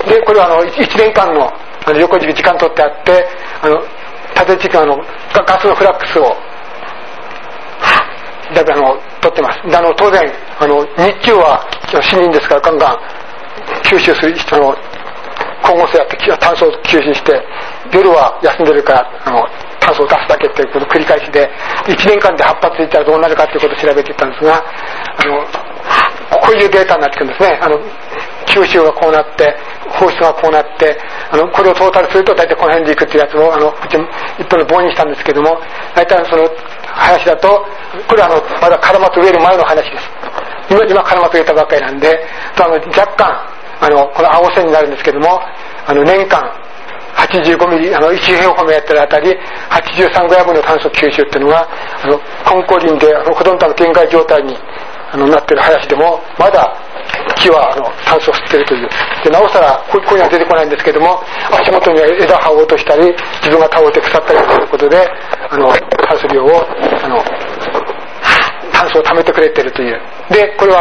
でこれは1年間の横軸時間取ってあって、縦軸ガスのフラックスをだいぶ取ってます。で当然日中は市民ですからガンガン吸収する人の光合成やって炭素を吸収して、夜は休んでるから炭素を出すだけっていうことを繰り返しで、1年間で8発いったらどうなるかっていうことを調べていったんですが、こういうデータになってくるんですね。吸収がこうなって放出がこうなって、これをトータルすると大体この辺でいくっていうやつを一本の棒にしたんですけども、大体その話だと、これはまだカラマツ植える前の話です。今カラマツ植えたばっかりなんで、若干この青線になるんですけども、年間85ミリ1平方メートルあたり83グラムの炭素吸収っていうのがコンコリンでほとんど限界状態になってる林でもまだ木は炭素を吸ってるという。でなおさらここには出てこないんですけども、足元には枝葉を落としたり自分が倒れて腐ったりということで炭素量を炭素を貯めてくれてるという。でこれは